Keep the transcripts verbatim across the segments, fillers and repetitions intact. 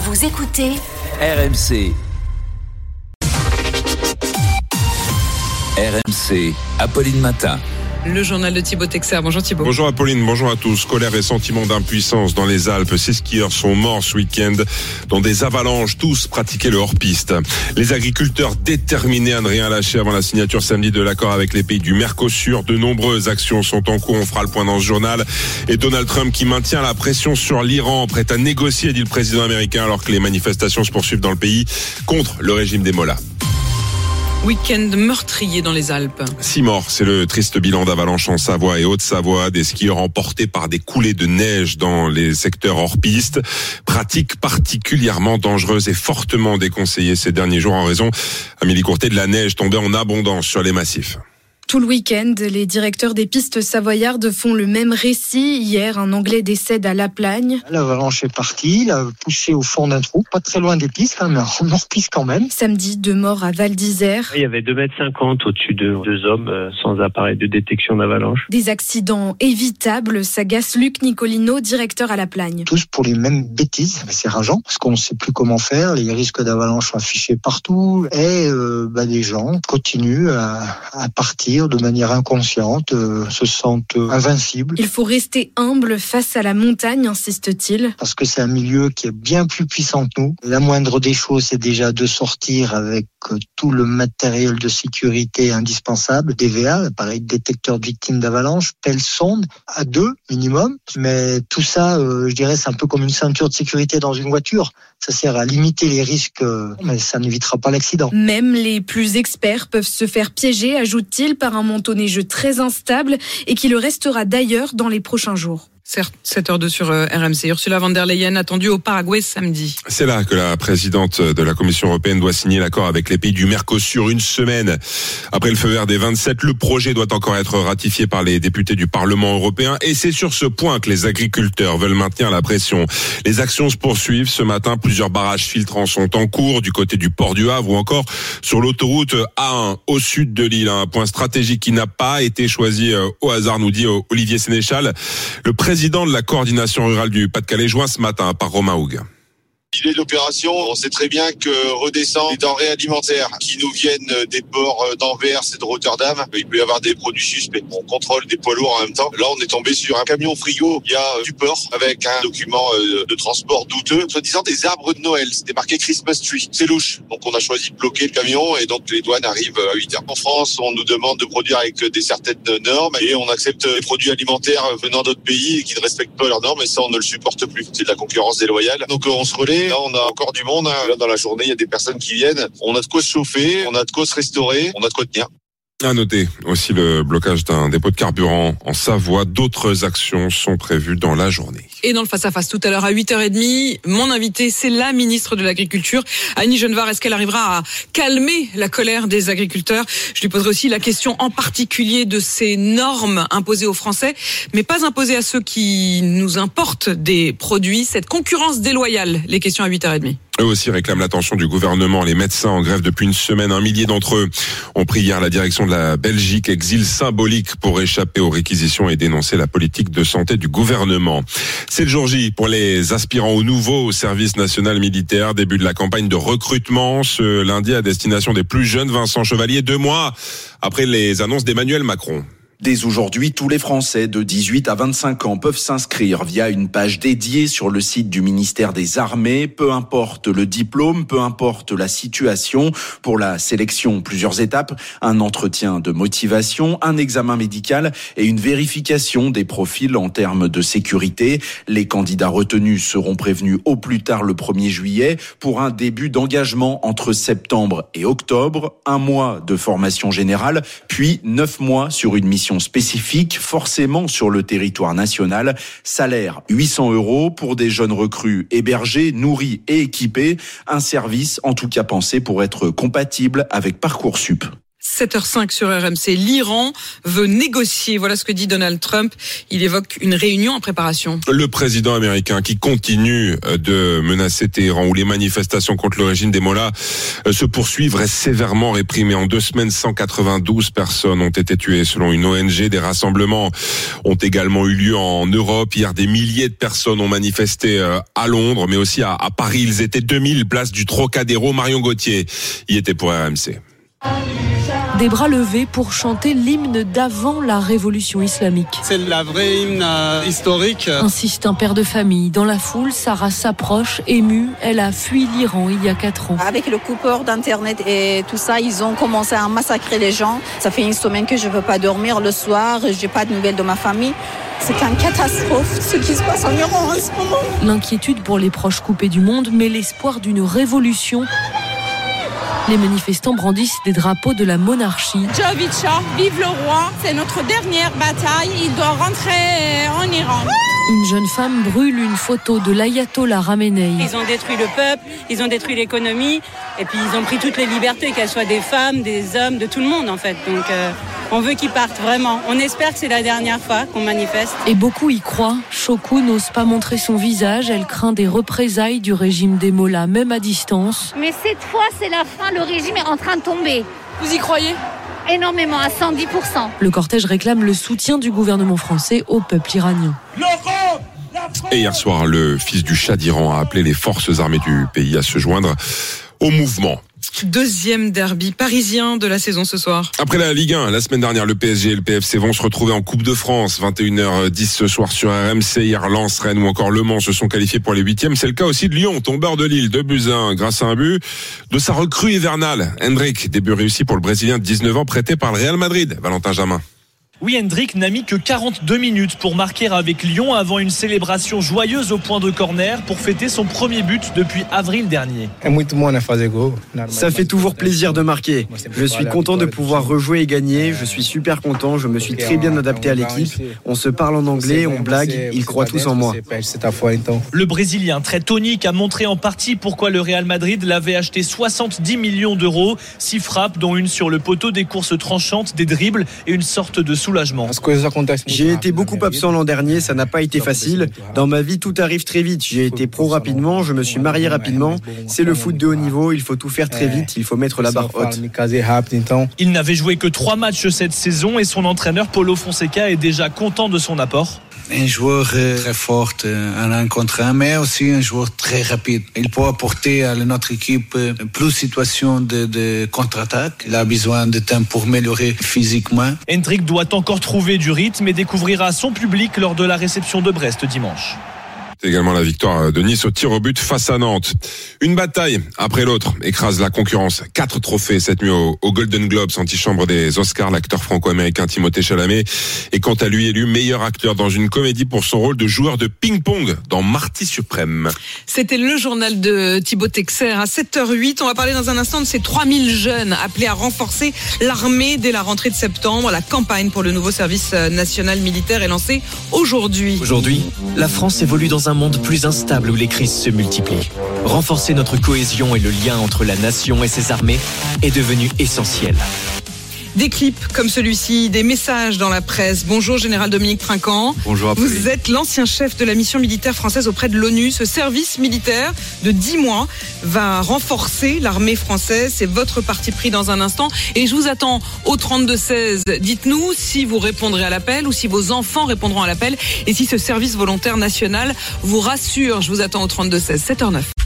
Vous écoutez R M C. R M C, Apolline Matin. Le journal de Thibaut Texer. Bonjour Thibaut. Bonjour Apolline, bonjour à tous. Colère et sentiment d'impuissance dans les Alpes. Ces skieurs sont morts ce week-end dans des avalanches. Tous pratiquaient le hors-piste. Les agriculteurs déterminés à ne rien lâcher avant la signature samedi de l'accord avec les pays du Mercosur. De nombreuses actions sont en cours. On fera le point dans ce journal. Et Donald Trump qui maintient la pression sur l'Iran, prêt à négocier, dit le président américain, alors que les manifestations se poursuivent dans le pays contre le régime des Mollahs. Week-end meurtrier dans les Alpes. Six morts, c'est le triste bilan d'avalanche en Savoie et Haute-Savoie. Des skieurs emportés par des coulées de neige dans les secteurs hors piste. Pratique particulièrement dangereuse et fortement déconseillée ces derniers jours en raison, Amélie Courtet, de la neige tombée en abondance sur les massifs. Tout le week-end, les directeurs des pistes savoyardes font le même récit. Hier, un Anglais décède à La Plagne. L'avalanche est partie, il a poussé au fond d'un trou, pas très loin des pistes, hein, mais en hors-piste quand même. Samedi, deux morts à Val d'Isère. Il y avait deux mètres cinquante au-dessus de deux hommes euh, sans appareil de détection d'avalanche. Des accidents évitables, s'agace Luc Nicolino, directeur à La Plagne. Tous pour les mêmes bêtises, c'est rageant, parce qu'on ne sait plus comment faire, les risques d'avalanche sont affichés partout, et euh, bah, les gens continuent à, à partir de manière inconsciente, euh, se sentent invincibles. Il faut rester humble face à la montagne, insiste-t-il. Parce que c'est un milieu qui est bien plus puissant que nous. La moindre des choses, c'est déjà de sortir avec euh, tout le matériel de sécurité indispensable, D V A, appareil détecteur de victimes d'avalanche, pelle sonde, à deux minimum. Mais tout ça, euh, je dirais, c'est un peu comme une ceinture de sécurité dans une voiture. Ça sert à limiter les risques, euh, mais ça n'évitera pas l'accident. Même les plus experts peuvent se faire piéger, ajoute-t-il, par un manteau neigeux très instable et qui le restera d'ailleurs dans les prochains jours. Certes, sept heures deux sur R M C. Ursula von der Leyen attendue au Paraguay samedi. C'est là que la présidente de la Commission européenne doit signer l'accord avec les pays du Mercosur une semaine après le feu vert des vingt-sept. Le projet doit encore être ratifié par les députés du Parlement européen et c'est sur ce point que les agriculteurs veulent maintenir la pression. Les actions se poursuivent. Ce matin, plusieurs barrages filtrants sont en cours du côté du port du Havre ou encore sur l'autoroute A un au sud de l'île. Un point stratégique qui n'a pas été choisi au hasard, nous dit Olivier Sénéchal, le président président de la coordination rurale du Pas-de-Calais, joint ce matin par Romain Houg. L'idée de l'opération, on sait très bien que redescendent les denrées alimentaires qui nous viennent des ports d'Anvers et de Rotterdam. Il peut y avoir des produits suspects. On contrôle des poids lourds en même temps. Là, on est tombé sur un camion frigo. Il y a du port avec un document de transport douteux, soi-disant des arbres de Noël. C'était marqué Christmas Tree. C'est louche. Donc, on a choisi de bloquer le camion et donc les douanes arrivent à huit heures. En France, on nous demande de produire avec des certaines normes et on accepte des produits alimentaires venant d'autres pays qui ne respectent pas leurs normes et ça, on ne le supporte plus. C'est de la concurrence déloyale. Donc, on se relaie. Là, on a encore du monde. Là, dans la journée, il y a des personnes qui viennent. On a de quoi se chauffer, on a de quoi se restaurer, on a de quoi tenir. À noter aussi le blocage d'un dépôt de carburant en Savoie. D'autres actions sont prévues dans la journée. Et dans le face-à-face tout à l'heure à huit heures trente, mon invité, c'est la ministre de l'Agriculture, Annie Genevard. Est-ce qu'elle arrivera à calmer la colère des agriculteurs ? Je lui poserai aussi la question en particulier de ces normes imposées aux Français, mais pas imposées à ceux qui nous importent des produits. Cette concurrence déloyale, les questions à huit heures trente. Eux aussi réclament l'attention du gouvernement. Les médecins en grève depuis une semaine, un millier d'entre eux ont pris hier la direction de la Belgique, exil symbolique pour échapper aux réquisitions et dénoncer la politique de santé du gouvernement. C'est le jour J pour les aspirants au nouveau service national militaire. Début de la campagne de recrutement ce lundi à destination des plus jeunes. Vincent Chevalier, deux mois après les annonces d'Emmanuel Macron. Dès aujourd'hui, tous les Français de dix-huit à vingt-cinq ans peuvent s'inscrire via une page dédiée sur le site du ministère des Armées. Peu importe le diplôme, peu importe la situation. Pour la sélection, plusieurs étapes. Un entretien de motivation, un examen médical et une vérification des profils en termes de sécurité. Les candidats retenus seront prévenus au plus tard le premier juillet pour un début d'engagement entre septembre et octobre. Un mois de formation générale, puis neuf mois sur une mission spécifique, forcément sur le territoire national. Salaire huit cents euros pour des jeunes recrues hébergés, nourris et équipés. Un service en tout cas pensé pour être compatible avec Parcoursup. sept heures cinq sur R M C. L'Iran veut négocier. Voilà ce que dit Donald Trump. Il évoque une réunion en préparation. Le président américain qui continue de menacer Téhéran, où les manifestations contre le régime des Mollahs se poursuivent, restent sévèrement réprimées. En deux semaines, cent quatre-vingt-douze personnes ont été tuées selon une O N G. Des rassemblements ont également eu lieu en Europe. Hier, des milliers de personnes ont manifesté à Londres, mais aussi à Paris. Ils étaient deux mille place du Trocadéro. Marion Gauthier y était pour R M C. Des bras levés pour chanter l'hymne d'avant la révolution islamique. C'est la vraie hymne euh, historique. Insiste un père de famille. Dans la foule, Sarah s'approche, émue. Elle a fui l'Iran il y a quatre ans. Avec le coupeur d'internet et tout ça, ils ont commencé à massacrer les gens. Ça fait une semaine que je ne veux pas dormir le soir. J'ai pas de nouvelles de ma famille. C'est une catastrophe ce qui se passe en Iran en ce moment. L'inquiétude pour les proches coupés du monde, mais l'espoir d'une révolution. Les manifestants brandissent des drapeaux de la monarchie. Jovicha, vive le roi, c'est notre dernière bataille, il doit rentrer en Iran. Une jeune femme brûle une photo de l'ayatollah Khamenei. Ils ont détruit le peuple, ils ont détruit l'économie, et puis ils ont pris toutes les libertés, qu'elles soient des femmes, des hommes, de tout le monde en fait. Donc euh, on veut qu'ils partent vraiment. On espère que c'est la dernière fois qu'on manifeste. Et beaucoup y croient. Choku n'ose pas montrer son visage, elle craint des représailles du régime des Mollahs, même à distance. Mais cette fois, c'est la fin, le régime est en train de tomber. Vous y croyez ? Énormément, à cent dix pour cent. Le cortège réclame le soutien du gouvernement français au peuple iranien. Et hier soir, le fils du Shah d'Iran a appelé les forces armées du pays à se joindre au mouvement. Deuxième derby parisien de la saison ce soir. Après la Ligue un, la semaine dernière, le P S G et le P F C vont se retrouver en Coupe de France. vingt et une heures dix ce soir sur R M C. Hier, Lens, Rennes ou encore Le Mans se sont qualifiés pour les huitièmes. C'est le cas aussi de Lyon, tombeur de Lille, deux buts à un grâce à un but de sa recrue hivernale. Hendrick, début réussi pour le Brésilien de dix-neuf ans prêté par le Real Madrid. Valentin Jamin. Oui, Hendrick n'a mis que quarante-deux minutes pour marquer avec Lyon avant une célébration joyeuse au point de corner pour fêter son premier but depuis avril dernier. Ça fait toujours plaisir de marquer. Je suis content de pouvoir rejouer et gagner. Je suis super content. Je me suis très bien adapté à l'équipe. On se parle en anglais, on blague. Ils croient tous en moi. Le Brésilien, très tonique, a montré en partie pourquoi le Real Madrid l'avait acheté soixante-dix millions d'euros. Six frappes, dont une sur le poteau, des courses tranchantes, des dribbles et une sorte de soulagement. J'ai été beaucoup absent l'an dernier, ça n'a pas été facile. Dans ma vie, tout arrive très vite. J'ai été pro rapidement, je me suis marié rapidement. C'est le foot de haut niveau, il faut tout faire très vite, il faut mettre la barre haute. Il n'avait joué que trois matchs cette saison et son entraîneur Paulo Fonseca est déjà content de son apport. Un joueur très fort, un un contre un, mais aussi un joueur très rapide. Il peut apporter à notre équipe plus de situations de, de contre-attaque. Il a besoin de temps pour améliorer physiquement. Hendrick doit encore trouver du rythme et découvrira son public lors de la réception de Brest dimanche. C'est également la victoire de Nice au tir au but face à Nantes. Une bataille après l'autre écrase la concurrence. Quatre trophées cette nuit au, au Golden Globes, antichambre des Oscars. L'acteur franco-américain Timothée Chalamet est quant à lui élu meilleur acteur dans une comédie pour son rôle de joueur de ping-pong dans Marty Suprême. C'était le journal de Thibaut Texer à sept heures huit. On va parler dans un instant de ces trois mille jeunes appelés à renforcer l'armée dès la rentrée de septembre. La campagne pour le nouveau service national militaire est lancée aujourd'hui. Aujourd'hui, la France évolue dans un un monde plus instable où les crises se multiplient. Renforcer notre cohésion et le lien entre la nation et ses armées est devenu essentiel. Des clips comme celui-ci, des messages dans la presse. Bonjour Général Dominique Trinquant. Bonjour. Vous êtes l'ancien chef de la mission militaire française auprès de l'ONU. Ce service militaire de dix mois va renforcer l'armée française. C'est votre parti pris dans un instant. Et je vous attends au trente-deux seize. Dites-nous si vous répondrez à l'appel ou si vos enfants répondront à l'appel. Et si ce service volontaire national vous rassure. Je vous attends au trente-deux seize, sept heures neuf.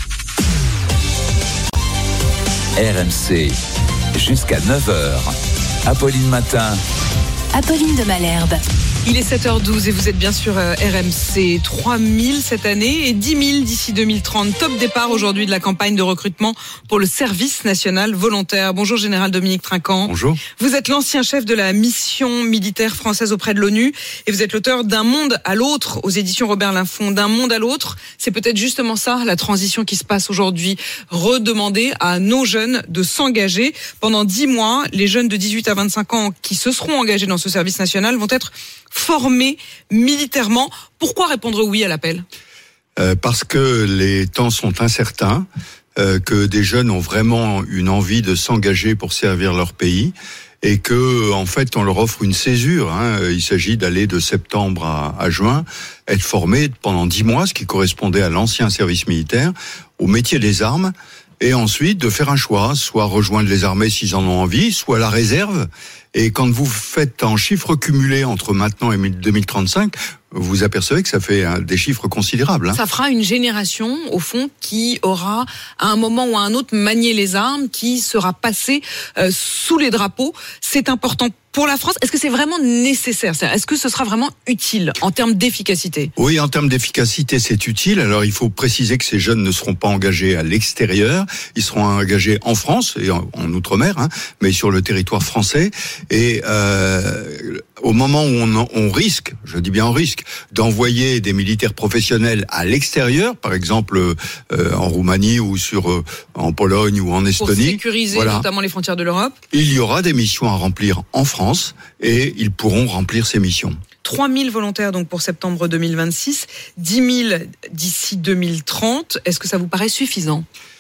R M C, jusqu'à neuf heures. Apolline Matin. Apolline de Malherbe. Il est sept heures douze et vous êtes bien sur R M C. trois mille cette année et dix mille d'ici deux mille trente. Top départ aujourd'hui de la campagne de recrutement pour le service national volontaire. Bonjour Général Dominique Trinquant. Bonjour. Vous êtes l'ancien chef de la mission militaire française auprès de l'ONU et vous êtes l'auteur d'Un monde à l'autre aux éditions Robert Laffont. D'un monde à l'autre, c'est peut-être justement ça la transition qui se passe aujourd'hui. Redemander à nos jeunes de s'engager. Pendant dix mois, les jeunes de dix-huit à vingt-cinq ans qui se seront engagés dans ce service national vont être formés militairement. Pourquoi répondre oui à l'appel ? euh, Parce que les temps sont incertains. euh, que des jeunes ont vraiment une envie de s'engager pour servir leur pays. Et que, en fait, on leur offre une césure. Hein. Il s'agit d'aller de septembre à, à juin, être formés pendant dix mois, ce qui correspondait à l'ancien service militaire, au métier des armes, et ensuite de faire un choix, soit rejoindre les armées s'ils en ont envie, soit la réserve. Et quand vous faites en chiffres cumulés entre maintenant et deux mille trente-cinq, vous apercevez que ça fait des chiffres considérables. Hein. Ça fera une génération, au fond, qui aura, à un moment ou à un autre, manié les armes, qui sera passée euh, sous les drapeaux. C'est important pour la France. Est-ce que c'est vraiment nécessaire ? Est-ce que ce sera vraiment utile en termes d'efficacité ? Oui, en termes d'efficacité, c'est utile. Alors, il faut préciser que ces jeunes ne seront pas engagés à l'extérieur. Ils seront engagés en France et en, en Outre-mer, hein, mais sur le territoire français. Et euh, au moment où on, on risque, je dis bien on risque, d'envoyer des militaires professionnels à l'extérieur, par exemple euh, en Roumanie ou sur euh, en Pologne ou en Estonie, pour sécuriser voilà, notamment les frontières de l'Europe. Il y aura des missions à remplir en France et ils pourront remplir ces missions. trois mille volontaires donc pour septembre deux mille vingt-six, dix mille d'ici deux mille trente. Est-ce que ça vous paraît suffisant ?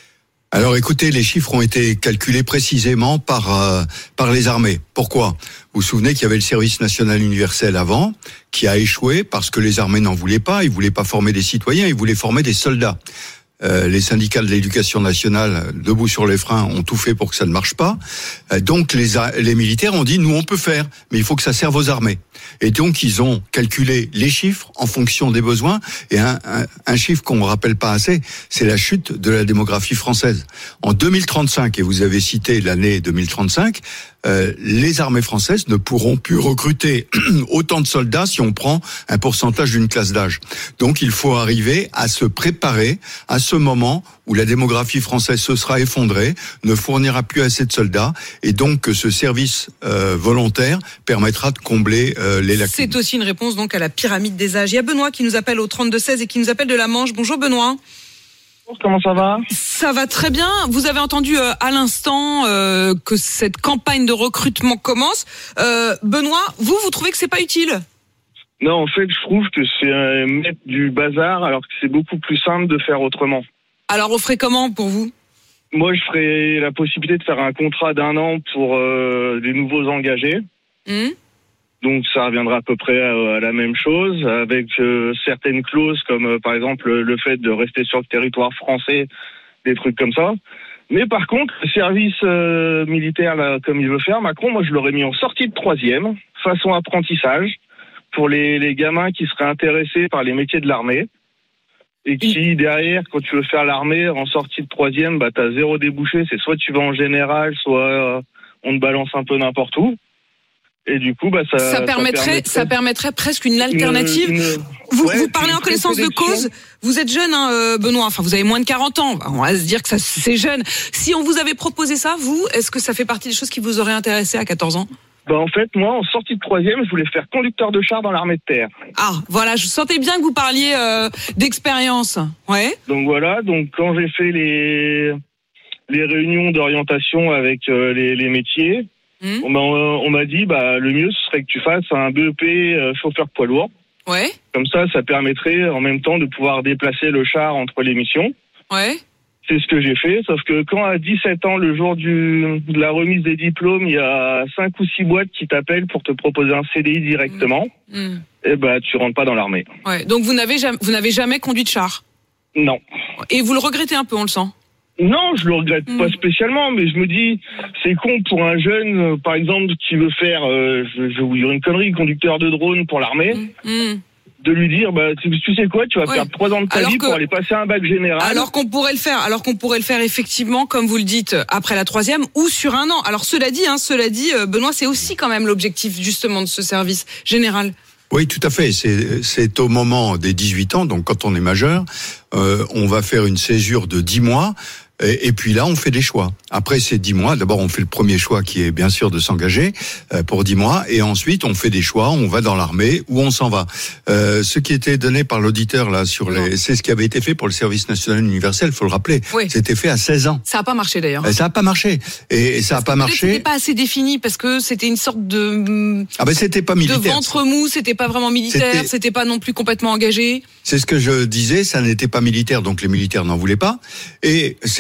Alors écoutez, les chiffres ont été calculés précisément par euh, par les armées. Pourquoi ? Vous vous souvenez qu'il y avait le service national universel avant, qui a échoué parce que les armées n'en voulaient pas, ils voulaient pas former des citoyens, ils voulaient former des soldats. Euh, les syndicats de l'éducation nationale, debout sur les freins, ont tout fait pour que ça ne marche pas. Euh, donc les, les militaires ont dit, nous on peut faire, mais il faut que ça serve aux armées. Et donc ils ont calculé les chiffres en fonction des besoins. Et un, un, un chiffre qu'on ne rappelle pas assez, c'est la chute de la démographie française. En deux mille trente-cinq, et vous avez cité l'année deux mille trente-cinq, euh, les armées françaises ne pourront plus recruter autant de soldats si on prend un pourcentage d'une classe d'âge. Donc il faut arriver à se préparer à ce moment où la démographie française se sera effondrée, ne fournira plus assez de soldats, et donc que ce service euh, volontaire permettra de combler euh, les lacunes. C'est aussi une réponse donc à la pyramide des âges. Il y a Benoît qui nous appelle au trente-deux seize et qui nous appelle de la Manche. Bonjour Benoît. Comment ça va ? Ça va très bien. Vous avez entendu euh, à l'instant euh, que cette campagne de recrutement commence. Euh, Benoît, vous, vous trouvez que c'est pas utile ? Non, en fait, je trouve que c'est euh, mettre du bazar alors que c'est beaucoup plus simple de faire autrement. Alors, on ferait comment pour vous ? Moi, je ferais la possibilité de faire un contrat d'un an pour euh, des nouveaux engagés. Mmh. Donc, ça reviendra à peu près à, à la même chose, avec euh, certaines clauses comme, euh, par exemple, le fait de rester sur le territoire français, des trucs comme ça. Mais par contre, le service euh, militaire, là, comme il veut faire, Macron, moi, je l'aurais mis en sortie de troisième, façon apprentissage, pour les, les gamins qui seraient intéressés par les métiers de l'armée. Et qui, derrière, quand tu veux faire l'armée, en sortie de troisième, bah, t'as zéro débouché. C'est soit tu vas en général, soit euh, on te balance un peu n'importe où. Et du coup, bah, ça, ça permettrait, ça permettrait, ça permettrait presque une alternative. Une, une, vous, ouais, vous parlez en connaissance de cause. Vous êtes jeune, hein, Benoît. Enfin, vous avez moins de quarante ans. On va se dire que ça, c'est jeune. Si on vous avait proposé ça, vous, est-ce que ça fait partie des choses qui vous auraient intéressé à quatorze ans? Bah en fait, moi, en sortie de troisième, je voulais faire conducteur de char dans l'armée de terre. Ah, voilà, je sentais bien que vous parliez euh, d'expérience. Ouais. Donc voilà, donc quand j'ai fait les les réunions d'orientation avec euh, les, les métiers, mmh. on m'a on m'a dit bah le mieux ce serait que tu fasses un B E P euh, chauffeur poids lourd. Ouais. Comme ça, ça permettrait en même temps de pouvoir déplacer le char entre les missions. Ouais. C'est ce que j'ai fait, sauf que quand à dix-sept ans, le jour du, de la remise des diplômes, il y a cinq ou six boîtes qui t'appellent pour te proposer un C D I directement, mmh. et bah tu rentres pas dans l'armée. Ouais. Donc vous n'avez jamais, vous n'avez jamais conduit de char? Non. Et vous le regrettez un peu, on le sent? Non, je le regrette mmh. pas spécialement, mais je me dis, c'est con pour un jeune, euh, par exemple, qui veut faire, euh, je, je vais vous dire une connerie, conducteur de drone pour l'armée. Mmh. De lui dire, bah, tu, tu sais quoi, tu vas ouais. faire trois ans de ta alors vie que, pour aller passer un bac général. Alors qu'on pourrait le faire, alors qu'on pourrait le faire effectivement, comme vous le dites, après la troisième ou sur un an. Alors cela dit, hein, cela dit, Benoît, c'est aussi quand même l'objectif justement de ce service général. Oui, tout à fait. C'est, c'est au moment des dix-huit ans, donc quand on est majeur, euh, on va faire une césure de dix mois. Et, et puis là, on fait des choix. Après ces dix mois, d'abord, on fait le premier choix qui est bien sûr de s'engager euh, pour dix mois. Et ensuite, on fait des choix. On va dans l'armée ou on s'en va. Euh, ce qui était donné par l'auditeur là sur non. les, c'est ce qui avait été fait pour le service national universel. Faut le rappeler. Oui. C'était fait à seize ans. Ça a pas marché d'ailleurs. Ça a pas marché. Et, et ça parce a pas marché. C'était pas assez défini parce que c'était une sorte de. Ah ben c'était pas militaire. De ventre mou. C'était pas vraiment militaire. C'était, c'était pas non plus complètement engagé. C'est ce que je disais. Ça n'était pas militaire, donc les militaires n'en voulaient pas. Et c'est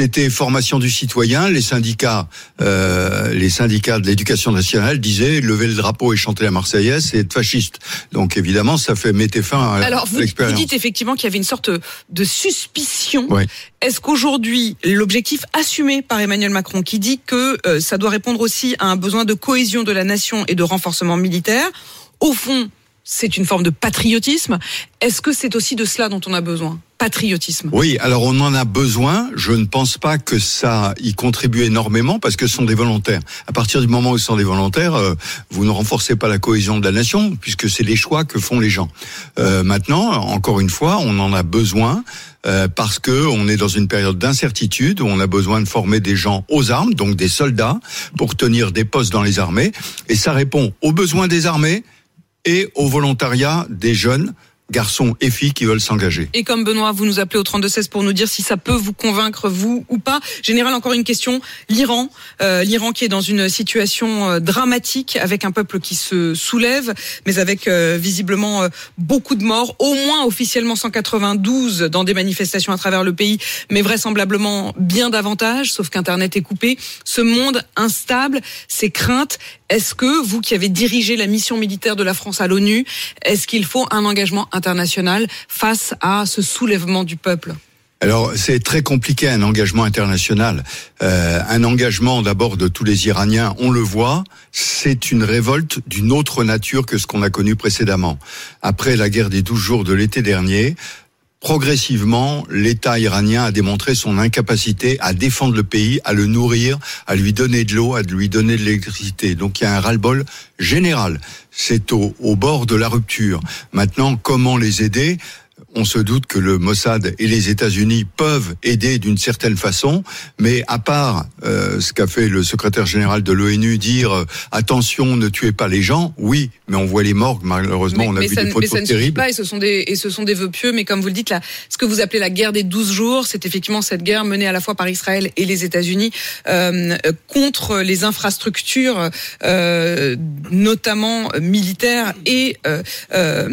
c'était formation du citoyen. Les syndicats, euh, les syndicats de l'éducation nationale disaient lever le drapeau et chanter la Marseillaise, c'est être fasciste. Donc évidemment, ça fait mettre fin à, Alors, à vous, l'expérience. vous dites effectivement qu'il y avait une sorte de suspicion. Oui. Est-ce qu'aujourd'hui, l'objectif assumé par Emmanuel Macron, qui dit que euh, ça doit répondre aussi à un besoin de cohésion de la nation et de renforcement militaire, au fond, c'est une forme de patriotisme. Est-ce que c'est aussi de cela dont on a besoin ? Patriotisme. Oui, alors on en a besoin. Je ne pense pas que ça y contribue énormément parce que ce sont des volontaires. À partir du moment où ce sont des volontaires, euh, vous ne renforcez pas la cohésion de la nation puisque c'est les choix que font les gens. Euh, maintenant, encore une fois, on en a besoin euh, parce que on est dans une période d'incertitude où on a besoin de former des gens aux armes, donc des soldats, pour tenir des postes dans les armées. Et ça répond aux besoins des armées et au volontariat des jeunes garçons et filles qui veulent s'engager. Et comme Benoît, vous nous appelez au trente-deux seize pour nous dire si ça peut vous convaincre, vous ou pas. Général, encore une question. L'Iran, euh, l'Iran qui est dans une situation euh, dramatique avec un peuple qui se soulève, mais avec euh, visiblement euh, beaucoup de morts, au moins officiellement cent quatre-vingt-douze dans des manifestations à travers le pays, mais vraisemblablement bien davantage, sauf qu'Internet est coupé. Ce monde instable, ces craintes, est-ce que vous qui avez dirigé la mission militaire de la France à l'ONU, est-ce qu'il faut un engagement international face à ce soulèvement du peuple ? Alors, c'est très compliqué un engagement international. Euh, un engagement d'abord de tous les Iraniens, on le voit, c'est une révolte d'une autre nature que ce qu'on a connu précédemment. Après la guerre des douze jours de l'été dernier, progressivement, l'État iranien a démontré son incapacité à défendre le pays, à le nourrir, à lui donner de l'eau, à lui donner de l'électricité. Donc il y a un ras-le-bol général. C'est au, au bord de la rupture. Maintenant, comment les aider ? On se doute que le Mossad et les États-Unis peuvent aider d'une certaine façon, mais à part euh, ce qu'a fait le secrétaire général de l'ONU, dire euh, attention, ne tuez pas les gens, oui, mais on voit les morgues, malheureusement, mais, on a mais vu ça, des photos mais ça terribles. Ne suffit pas, et ce sont des et ce sont des vœux pieux, mais comme vous le dites là, ce que vous appelez la guerre des douze jours, c'est effectivement cette guerre menée à la fois par Israël et les États-Unis euh, contre les infrastructures, euh, notamment militaires, et, euh, euh,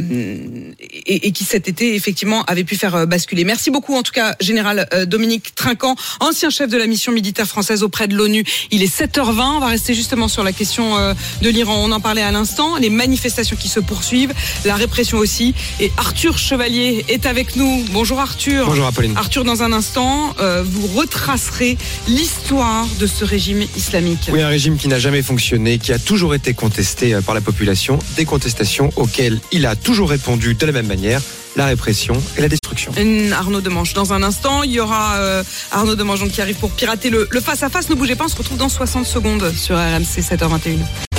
et et qui cet été effectivement avait pu faire basculer. Merci beaucoup en tout cas, Général Dominique Trinquant, ancien chef de la mission militaire française auprès de l'ONU. Il est sept heures vingt, on va rester justement sur la question de l'Iran. On en parlait à l'instant, les manifestations qui se poursuivent, la répression aussi. Et Arthur Chevalier est avec nous. Bonjour Arthur. Bonjour Apolline. Arthur, dans un instant, euh, vous retracerez l'histoire de ce régime islamique. Oui, un régime qui n'a jamais fonctionné, qui a toujours été contesté par la population, des contestations auxquelles il a toujours répondu de la même manière, la répression et la destruction. Arnaud Demange, dans un instant, il y aura euh, Arnaud Demange qui arrive pour pirater le, le face-à-face. Ne bougez pas, on se retrouve dans soixante secondes sur R M C sept heures vingt et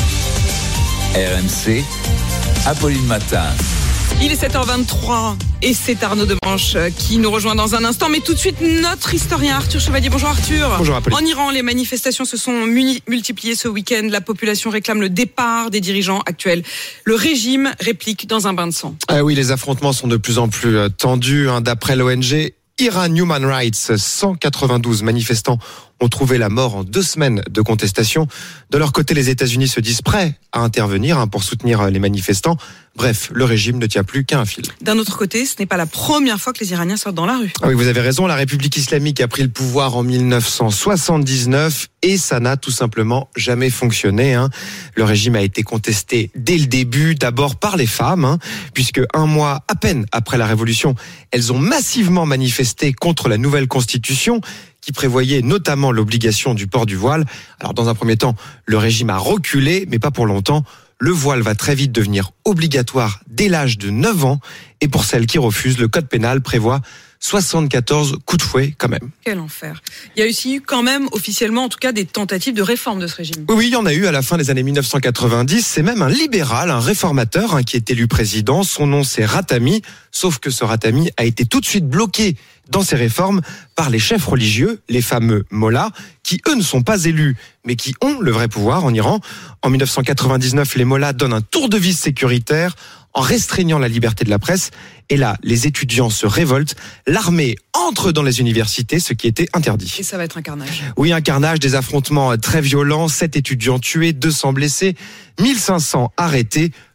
une. R M C, Apolline Matin. Il est sept heures vingt-trois et c'est Arnaud Demanche qui nous rejoint dans un instant. Mais tout de suite, notre historien Arthur Chevalier. Bonjour Arthur. Bonjour Apolline. En Iran, les manifestations se sont muni- multipliées ce week-end. La population réclame le départ des dirigeants actuels. Le régime réplique dans un bain de sang. Ah oui, les affrontements sont de plus en plus tendus. Hein. D'après l'O N G Iran Human Rights, cent quatre-vingt-douze manifestants ont trouvé la mort en deux semaines de contestation. De leur côté, les États-Unis se disent prêts à intervenir hein, pour soutenir les manifestants. Bref, le régime ne tient plus qu'à un fil. D'un autre côté, ce n'est pas la première fois que les Iraniens sortent dans la rue. Ah oui, vous avez raison, la République islamique a pris le pouvoir en mille neuf cent soixante-dix-neuf et ça n'a tout simplement jamais fonctionné. Hein. Le régime a été contesté dès le début, d'abord par les femmes, hein, puisque un mois à peine après la Révolution, elles ont massivement manifesté contre la nouvelle constitution qui prévoyait notamment l'obligation du port du voile. Alors dans un premier temps, le régime a reculé, mais pas pour longtemps. Le voile va très vite devenir obligatoire dès l'âge de neuf ans. Et pour celles qui refusent, le code pénal prévoit soixante-quatorze coups de fouet quand même. Quel enfer. Il y a aussi eu quand même, officiellement en tout cas, des tentatives de réforme de ce régime. Oui, il y en a eu à la fin des années mille neuf cent quatre-vingt-dix. C'est même un libéral, un réformateur hein, qui est élu président. Son nom c'est Ratami. Sauf que ce Ratami a été tout de suite bloqué dans ses réformes par les chefs religieux, les fameux mollahs, qui eux ne sont pas élus, mais qui ont le vrai pouvoir en Iran. En mille neuf cent quatre-vingt-dix-neuf, les mollahs donnent un tour de vis sécuritaire en restreignant la liberté de la presse. Et là, les étudiants se révoltent. L'armée entre dans les universités, ce qui était interdit. Et ça va être un carnage. Oui, un carnage, des affrontements très violents. Sept étudiants tués, deux cents blessés, mille cinq cents arrêtés.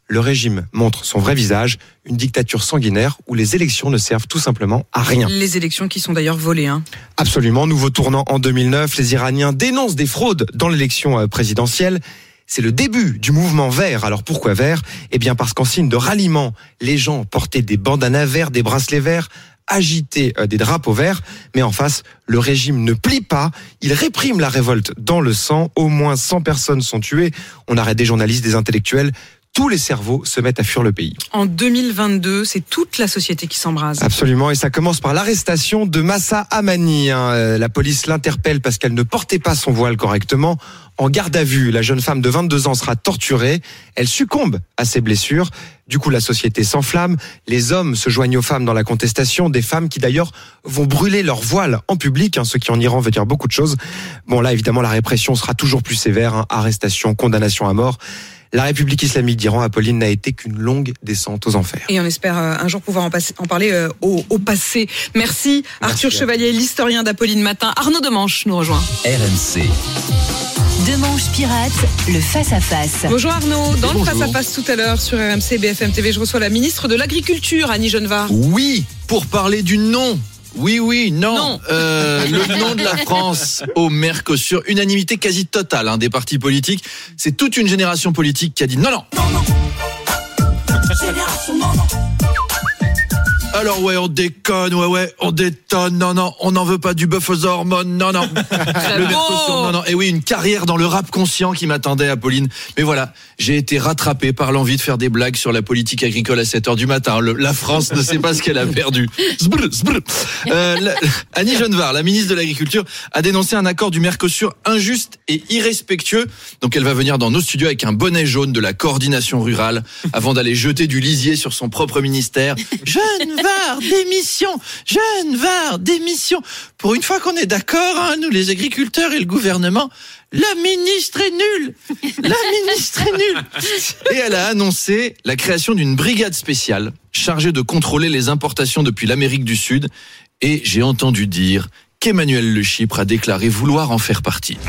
le régime montre son vrai visage, une dictature sanguinaire où les élections ne servent tout simplement à rien. Les élections qui sont d'ailleurs volées. Hein. Absolument, nouveau tournant en deux mille neuf, les Iraniens dénoncent des fraudes dans l'élection présidentielle. C'est le début du mouvement vert. Alors pourquoi vert ? Eh bien parce qu'en signe de ralliement, les gens portaient des bandanas verts, des bracelets verts, agitaient des drapeaux verts. Mais en face, le régime ne plie pas. Il réprime la révolte dans le sang. Au moins cent personnes sont tuées. On arrête des journalistes, des intellectuels. Tous les cerveaux se mettent à fuir le pays. En deux mille vingt-deux, c'est toute la société qui s'embrase. Absolument, et ça commence par l'arrestation de Mahsa Amani. Hein. La police l'interpelle parce qu'elle ne portait pas son voile correctement. En garde à vue, la jeune femme de vingt-deux ans sera torturée. Elle succombe à ses blessures. Du coup, la société s'enflamme. Les hommes se joignent aux femmes dans la contestation. Des femmes qui d'ailleurs vont brûler leur voile en public, hein, ce qui en Iran veut dire beaucoup de choses. Bon, là, évidemment, la répression sera toujours plus sévère. Hein. Arrestation, condamnation à mort. La République islamique d'Iran, Apolline, n'a été qu'une longue descente aux enfers. Et on espère euh, un jour pouvoir en, passer, en parler euh, au, au passé. Merci, Merci Arthur Chevalier, l'historien d'Apolline Matin. Arnaud Demanche nous rejoint. R M C. Demanche Pirate, le face-à-face. Bonjour Arnaud, dans Bonjour. le face-à-face tout à l'heure sur R M C, B F M T V, je reçois la ministre de l'Agriculture, Annie Genevard. Oui, pour parler du non. Oui, oui, non. non. Euh, le nom de la France au Mercosur, unanimité quasi totale hein, des partis politiques. C'est toute une génération politique qui a dit non, non. Non, non. Génération non, non. Alors ouais, on déconne, ouais, ouais, on détonne, non, non, on n'en veut pas du bœuf aux hormones, non, non. Le Mercosur, non, non. Et oui, une carrière dans le rap conscient qui m'attendait, Apolline. Mais voilà, j'ai été rattrapé par l'envie de faire des blagues sur la politique agricole à sept heures du matin. Le, la France ne sait pas ce qu'elle a perdu. Zbrr, zbrr. Euh, la, Annie Genevard, la ministre de l'Agriculture, a dénoncé un accord du Mercosur injuste et irrespectueux. Donc elle va venir dans nos studios avec un bonnet jaune de la coordination rurale avant d'aller jeter du lisier sur son propre ministère. Genevard démission, Genevard démission. Pour une fois qu'on est d'accord, hein, nous les agriculteurs et le gouvernement, la ministre est nulle. La ministre est nulle. Et elle a annoncé la création d'une brigade spéciale chargée de contrôler les importations depuis l'Amérique du Sud. Et j'ai entendu dire qu'Emmanuel Le Chypre a déclaré vouloir en faire partie.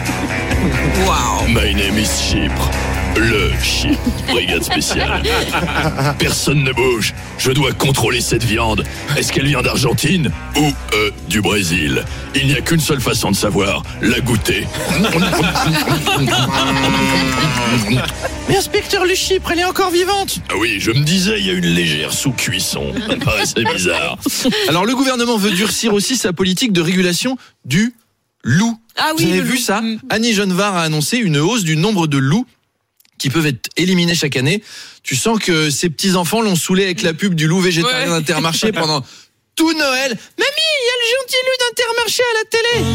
Wow. My name is Chypre. Le Chypre, brigade spéciale. Personne ne bouge. Je dois contrôler cette viande. Est-ce qu'elle vient d'Argentine ou euh, du Brésil? Il n'y a qu'une seule façon de savoir, la goûter. Mais inspecteur Le Chypre, elle est encore vivante. Ah oui, je me disais, il y a une légère sous-cuisson. Ça me paraissait bizarre. Alors le gouvernement veut durcir aussi sa politique de régulation du loup. Ah oui, vous avez vu loup. Ça? Annie Genevard a annoncé une hausse du nombre de loups qui peuvent être éliminés chaque année. Tu sens que ces petits-enfants l'ont saoulé avec la pub du loup végétarien ouais. d'Intermarché pendant tout Noël. Mamie, il y a le gentil loup d'Intermarché à la télé.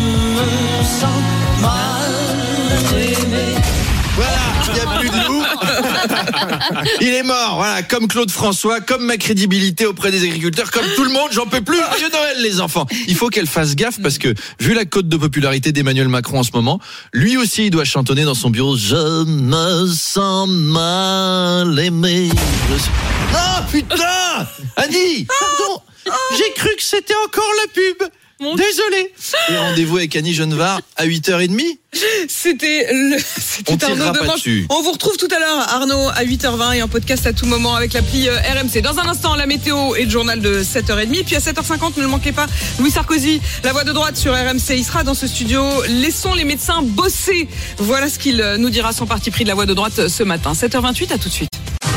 Voilà, il n'y a plus de loup. Il est mort, voilà, comme Claude François, comme ma crédibilité auprès des agriculteurs, comme tout le monde, j'en peux plus. Vieux Noël, les enfants. Il faut qu'elle fasse gaffe parce que, vu la cote de popularité d'Emmanuel Macron en ce moment, lui aussi, il doit chantonner dans son bureau. Je me sens mal aimé. Ah, putain! Annie! Pardon! J'ai cru que c'était encore la pub. Mon Désolé. Et rendez-vous avec Annie Genevard à huit heures trente. C'était le c'était On tirera pas dessus. On vous retrouve tout à l'heure, Arnaud, à huit heures vingt et en podcast à tout moment avec l'appli R M C. Dans un instant, la météo et le journal de sept heures trente. Puis à sept heures cinquante, ne le manquez pas, Louis Sarkozy, la voix de droite sur R M C. Il sera dans ce studio. Laissons les médecins bosser. Voilà ce qu'il nous dira, son parti pris de la voix de droite ce matin. sept heures vingt-huit, à tout de suite.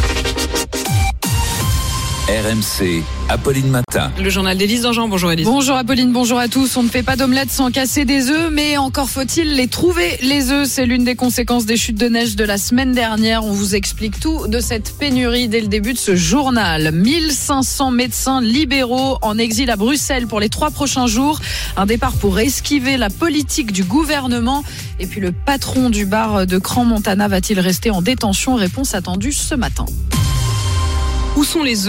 R M C, Apolline Matin. Le journal d'Élise Dangean. Bonjour Élise. Bonjour Apolline, bonjour à tous. On ne fait pas d'omelette sans casser des œufs, mais encore faut-il les trouver, les œufs. C'est l'une des conséquences des chutes de neige de la semaine dernière. On vous explique tout de cette pénurie dès le début de ce journal. mille cinq cents médecins libéraux en exil à Bruxelles pour les trois prochains jours. Un départ pour esquiver la politique du gouvernement. Et puis le patron du bar de Crans-Montana va-t-il rester en détention? Réponse attendue ce matin. Où sont les œufs?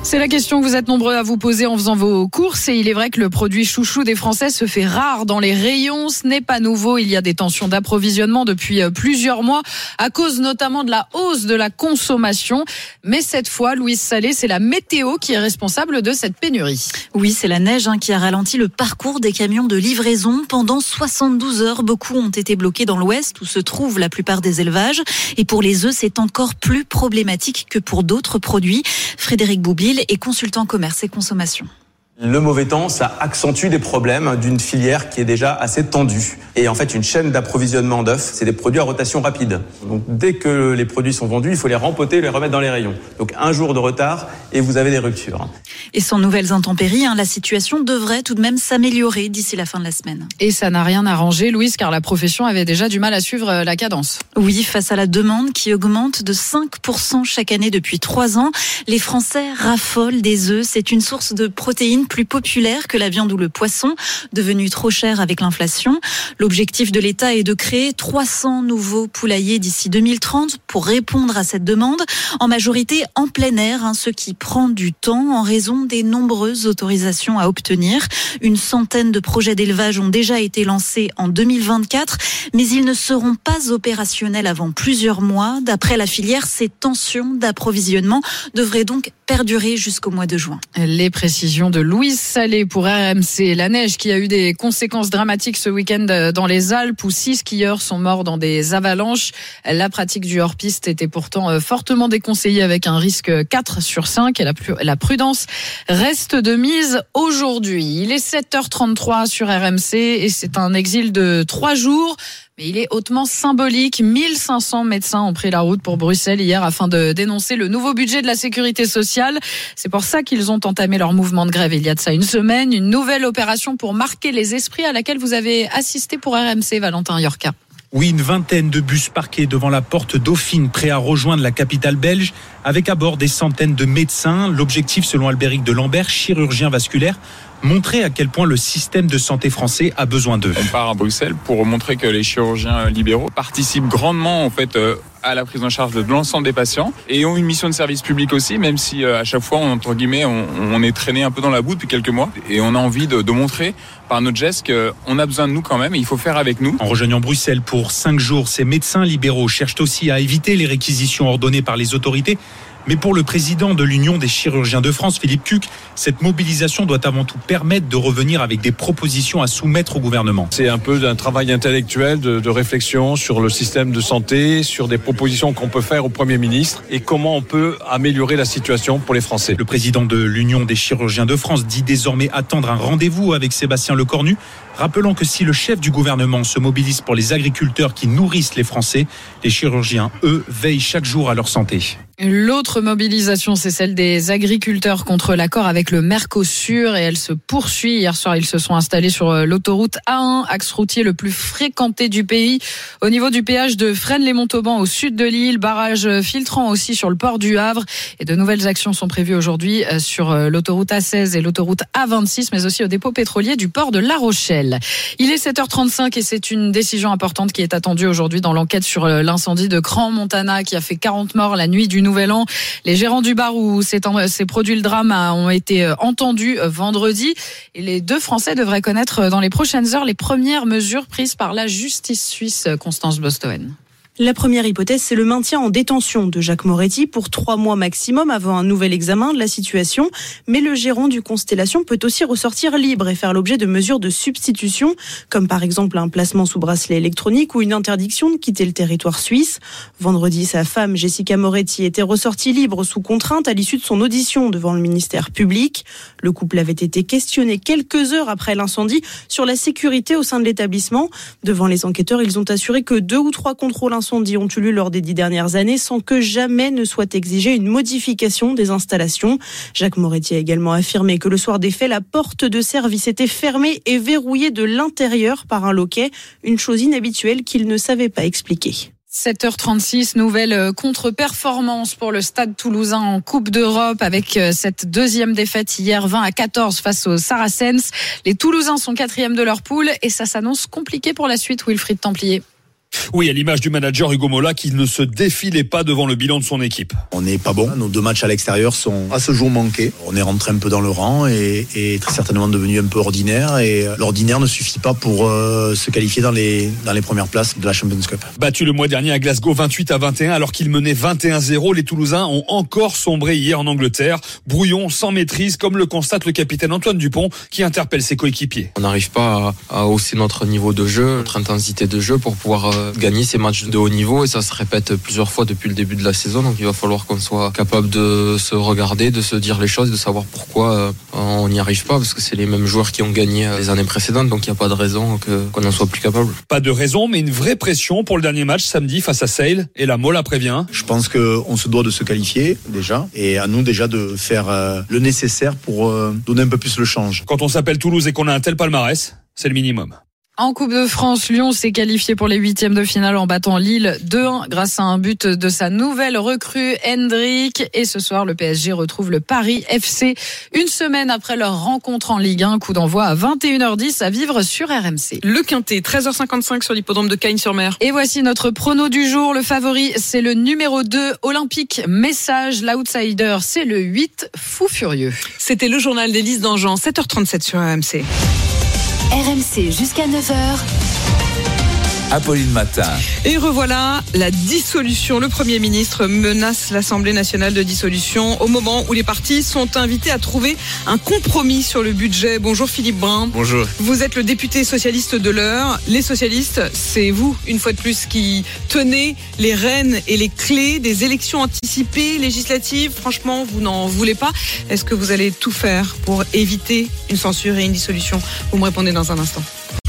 C'est la question que vous êtes nombreux à vous poser en faisant vos courses et il est vrai que le produit chouchou des Français se fait rare dans les rayons. Ce n'est pas nouveau, il y a des tensions d'approvisionnement depuis plusieurs mois à cause notamment de la hausse de la consommation. Mais cette fois, Louise Salé, c'est la météo qui est responsable de cette pénurie. Oui, c'est la neige hein, qui a ralenti le parcours des camions de livraison. Pendant soixante-douze heures, beaucoup ont été bloqués dans l'ouest où se trouvent la plupart des élevages. Et pour les œufs, c'est encore plus problématique que pour d'autres produits. Frédéric Boublil est consultant commerce et consommation. Le mauvais temps, ça accentue des problèmes d'une filière qui est déjà assez tendue. Et en fait, une chaîne d'approvisionnement d'œufs, c'est des produits à rotation rapide. Donc dès que les produits sont vendus, il faut les rempoter et les remettre dans les rayons. Donc un jour de retard et vous avez des ruptures. Et sans nouvelles intempéries, hein, la situation devrait tout de même s'améliorer d'ici la fin de la semaine. Et ça n'a rien arrangé, Louise, car la profession avait déjà du mal à suivre la cadence. Oui, face à la demande qui augmente de cinq pour cent chaque année depuis trois ans, les Français raffolent des œufs. C'est une source de protéines plus populaire que la viande ou le poisson, devenu trop cher avec l'inflation. L'objectif de l'État est de créer trois cents nouveaux poulaillers d'ici deux mille trente pour répondre à cette demande, en majorité en plein air, hein, ce qui prend du temps en raison des nombreuses autorisations à obtenir. Une centaine de projets d'élevage ont déjà été lancés en deux mille vingt-quatre, mais ils ne seront pas opérationnels avant plusieurs mois. D'après la filière, ces tensions d'approvisionnement devraient donc perdurer jusqu'au mois de juin. Les précisions de Louise Salé pour R M C. La neige qui a eu des conséquences dramatiques ce week-end dans les Alpes où six skieurs sont morts dans des avalanches. La pratique du hors-piste était pourtant fortement déconseillée avec un risque quatre sur cinq et la, la prudence reste de mise aujourd'hui. Il est sept heures trente-trois sur R M C et c'est un exil de trois jours. Mais il est hautement symbolique. mille cinq cents médecins ont pris la route pour Bruxelles hier afin de dénoncer le nouveau budget de la sécurité sociale. C'est pour ça qu'ils ont entamé leur mouvement de grève il y a de ça une semaine. Une nouvelle opération pour marquer les esprits à laquelle vous avez assisté pour R M C, Valentin Yorka. Oui, une vingtaine de bus parqués devant la porte Dauphine, prêts à rejoindre la capitale belge, avec à bord des centaines de médecins. L'objectif, selon Albéric de Lambert, chirurgien vasculaire, montrer à quel point le système de santé français a besoin d'eux. On part à Bruxelles pour montrer que les chirurgiens libéraux participent grandement en fait à la prise en charge de l'ensemble des patients et ont une mission de service public aussi, même si à chaque fois entre guillemets on, on est traîné un peu dans la boue depuis quelques mois et on a envie de, de montrer par notre geste qu'on a besoin de nous quand même et il faut faire avec nous. En rejoignant Bruxelles pour cinq jours, ces médecins libéraux cherchent aussi à éviter les réquisitions ordonnées par les autorités. Mais pour le président de l'Union des chirurgiens de France, Philippe Cuc, cette mobilisation doit avant tout permettre de revenir avec des propositions à soumettre au gouvernement. C'est un peu d'un travail intellectuel, de, de réflexion sur le système de santé, sur des propositions qu'on peut faire au Premier ministre et comment on peut améliorer la situation pour les Français. Le président de l'Union des chirurgiens de France dit désormais attendre un rendez-vous avec Sébastien Lecornu, rappelant que si le chef du gouvernement se mobilise pour les agriculteurs qui nourrissent les Français, les chirurgiens, eux, veillent chaque jour à leur santé. L'autre mobilisation, c'est celle des agriculteurs contre l'accord avec le Mercosur et elle se poursuit. Hier soir, ils se sont installés sur l'autoroute A un, axe routier le plus fréquenté du pays. Au niveau du péage de Fresnes-les-Montauban au sud de l'île, barrage filtrant aussi sur le port du Havre. Et de nouvelles actions sont prévues aujourd'hui sur l'autoroute A seize et l'autoroute A vingt-six, mais aussi au dépôt pétrolier du port de La Rochelle. Il est sept heures trente-cinq et c'est une décision importante qui est attendue aujourd'hui dans l'enquête sur l'incendie de Crans-Montana qui a fait quarante morts la nuit du Nouvel An. Les gérants du bar où s'est produit le drame ont été entendus vendredi et les deux Français devraient connaître dans les prochaines heures les premières mesures prises par la justice suisse. Constance Bostoen. La première hypothèse, c'est le maintien en détention de Jacques Moretti pour trois mois maximum avant un nouvel examen de la situation. Mais le gérant du Constellation peut aussi ressortir libre et faire l'objet de mesures de substitution, comme par exemple un placement sous bracelet électronique ou une interdiction de quitter le territoire suisse. Vendredi, sa femme, Jessica Moretti, était ressortie libre sous contrainte à l'issue de son audition devant le ministère public. Le couple avait été questionné quelques heures après l'incendie sur la sécurité au sein de l'établissement. Devant les enquêteurs, ils ont assuré que deux ou trois contrôles incendies ont eu lieu lors des dix dernières années sans que jamais ne soit exigée une modification des installations. Jacques Moretti a également affirmé que le soir des faits, la porte de service était fermée et verrouillée de l'intérieur par un loquet, une chose inhabituelle qu'il ne savait pas expliquer. sept heures trente-six, nouvelle contre-performance pour le Stade Toulousain en Coupe d'Europe avec cette deuxième défaite hier vingt à quatorze face aux Saracens. Les Toulousains sont quatrième de leur poule et ça s'annonce compliqué pour la suite, Wilfried Templier. Oui, à l'image du manager Hugo Mola qui ne se défilait pas devant le bilan de son équipe. On n'est pas bon. Nos deux matchs à l'extérieur sont à ce jour manqués. On est rentré un peu dans le rang et, et très certainement devenu un peu ordinaire. Et l'ordinaire ne suffit pas pour euh, se qualifier dans les, dans les premières places de la Champions Cup. Battu le mois dernier à Glasgow vingt-huit à vingt et un alors qu'ils menaient vingt et un zéro, les Toulousains ont encore sombré hier en Angleterre. Brouillon, sans maîtrise, comme le constate le capitaine Antoine Dupont qui interpelle ses coéquipiers. On n'arrive pas à, à hausser notre niveau de jeu, notre intensité de jeu pour pouvoir euh, gagner ces matchs de haut niveau et ça se répète plusieurs fois depuis le début de la saison. Donc il va falloir qu'on soit capable de se regarder, de se dire les choses, de savoir pourquoi euh, on n'y arrive pas parce que c'est les mêmes joueurs qui ont gagné euh, les années précédentes. Donc il n'y a pas de raison que, qu'on en soit plus capable. Pas de raison, mais une vraie pression pour le dernier match samedi face à Sale et la Mola prévient. Je pense qu'on se doit de se qualifier déjà et à nous déjà de faire euh, le nécessaire pour euh, donner un peu plus le change. Quand on s'appelle Toulouse et qu'on a un tel palmarès, c'est le minimum. En Coupe de France, Lyon s'est qualifié pour les huitièmes de finale en battant Lille deux un grâce à un but de sa nouvelle recrue Hendrick. Et ce soir, le P S G retrouve le Paris F C une semaine après leur rencontre en Ligue un. Coup d'envoi à vingt et une heures dix à vivre sur R M C. Le Quintet, treize heures cinquante-cinq sur l'hippodrome de Cagnes-sur-Mer. Et voici notre prono du jour. Le favori, c'est le numéro deux, Olympique Message. L'outsider, c'est le huit, Fou Furieux. C'était le journal d'Élise Dangean, sept heures trente-sept sur R M C. R M C jusqu'à neuf heures. Apolline Matin. Et revoilà la dissolution. Le Premier ministre menace l'Assemblée nationale de dissolution au moment où les partis sont invités à trouver un compromis sur le budget. Bonjour Philippe Brun. Bonjour. Vous êtes le député socialiste de l'Eure. Les socialistes, c'est vous, une fois de plus, qui tenez les rênes et les clés des élections anticipées législatives. Franchement, vous n'en voulez pas. Est-ce que vous allez tout faire pour éviter une censure et une dissolution? Vous me répondez dans un instant.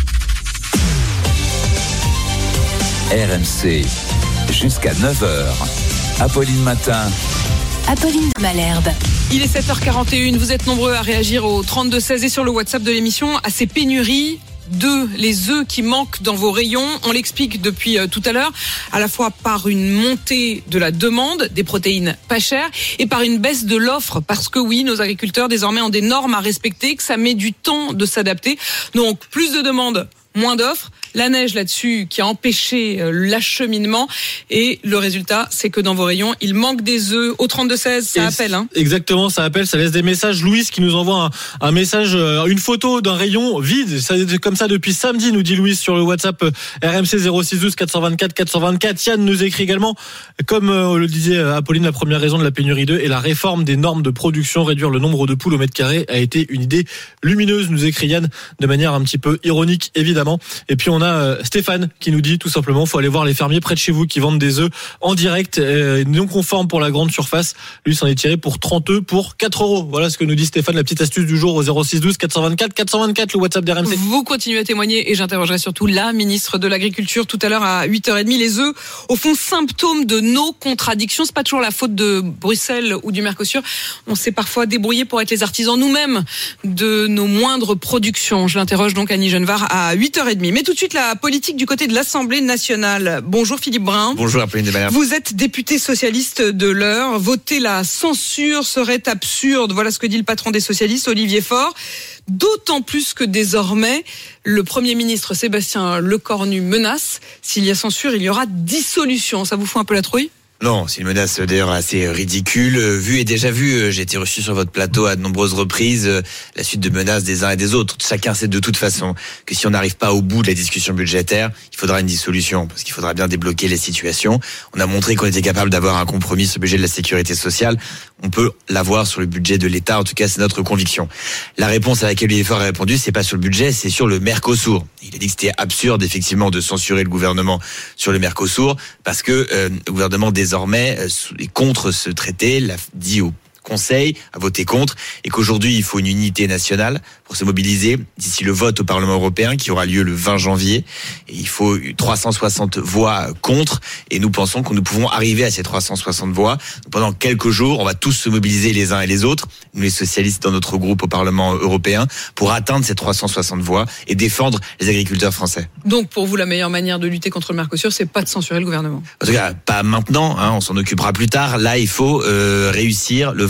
R M C, jusqu'à neuf heures. Apolline Matin. Apolline Malherbe. Il est sept heures quarante et une. Vous êtes nombreux à réagir au trente-deux seize et sur le WhatsApp de l'émission à ces pénuries de les œufs qui manquent dans vos rayons. On l'explique depuis tout à l'heure, à la fois par une montée de la demande des protéines pas chères et par une baisse de l'offre, parce que oui, nos agriculteurs désormais ont des normes à respecter, que ça met du temps de s'adapter. Donc plus de demandes, moins d'offres. La neige là-dessus qui a empêché l'acheminement et le résultat, c'est que dans vos rayons, il manque des œufs. Au trente-deux seize, ça appelle. Hein. Exactement, ça appelle, ça laisse des messages. Louise qui nous envoie un, un message, une photo d'un rayon vide. C'est comme ça depuis samedi, nous dit Louise sur le WhatsApp R M C zéro six douze quatre cent vingt-quatre quatre cent vingt-quatre. Yann nous écrit également, comme le disait Apolline, la première raison de la pénurie d'œufs est la réforme des normes de production. Réduire le nombre de poules au mètre carré a été une idée lumineuse, nous écrit Yann, de manière un petit peu ironique, évidemment. Et puis on a Stéphane qui nous dit tout simplement faut aller voir les fermiers près de chez vous qui vendent des œufs en direct euh, non conformes pour la grande surface. Lui s'en est tiré pour trente œufs pour quatre euros. Voilà ce que nous dit Stéphane, la petite astuce du jour au zéro six douze quatre cent vingt-quatre quatre cent vingt-quatre, le WhatsApp d'R M C. Vous continuez à témoigner et j'interrogerai surtout la ministre de l'Agriculture tout à l'heure à huit heures trente. Les œufs, au fond, symptôme de nos contradictions. C'est pas toujours la faute de Bruxelles ou du Mercosur. On s'est parfois débrouillé pour être les artisans nous-mêmes de nos moindres productions. Je l'interroge donc Annie Genevard à huit heures trente. Mais tout de suite, la politique du côté de l'Assemblée nationale. Bonjour Philippe Brun. Bonjour Apolline de Malherbe. Vous êtes député socialiste de l'Eure. Voter la censure serait absurde. Voilà ce que dit le patron des socialistes, Olivier Faure. D'autant plus que désormais, le Premier ministre Sébastien Lecornu menace. S'il y a censure, il y aura dissolution. Ça vous fout un peu la trouille ? Non, c'est une menace d'ailleurs assez ridicule. Vu et déjà vu, j'ai été reçu sur votre plateau à de nombreuses reprises. La suite de menaces des uns et des autres. Chacun sait de toute façon que si on n'arrive pas au bout de la discussion budgétaire, il faudra une dissolution, parce qu'il faudra bien débloquer les situations. On a montré qu'on était capable d'avoir un compromis sur le budget de la sécurité sociale. On peut l'avoir sur le budget de l'État. En tout cas, c'est notre conviction. La réponse à laquelle Olivier Faure a répondu, c'est pas sur le budget, c'est sur le Mercosur. Il a dit que c'était absurde, effectivement, de censurer le gouvernement sur le Mercosur, parce que euh, le gouvernement désormais est contre ce traité, l'a dit au Conseil, a voté contre, et qu'aujourd'hui il faut une unité nationale pour se mobiliser d'ici le vote au Parlement européen qui aura lieu le vingt janvier. Et il faut trois cent soixante voix contre, et nous pensons que nous pouvons arriver à ces trois cent soixante voix. Pendant quelques jours, on va tous se mobiliser les uns et les autres, nous les socialistes dans notre groupe au Parlement européen, pour atteindre ces trois cent soixante voix et défendre les agriculteurs français. Donc pour vous, la meilleure manière de lutter contre le Mercosur, c'est pas de censurer le gouvernement? En tout cas, pas maintenant, hein, on s'en occupera plus tard. Là, il faut euh, réussir le vote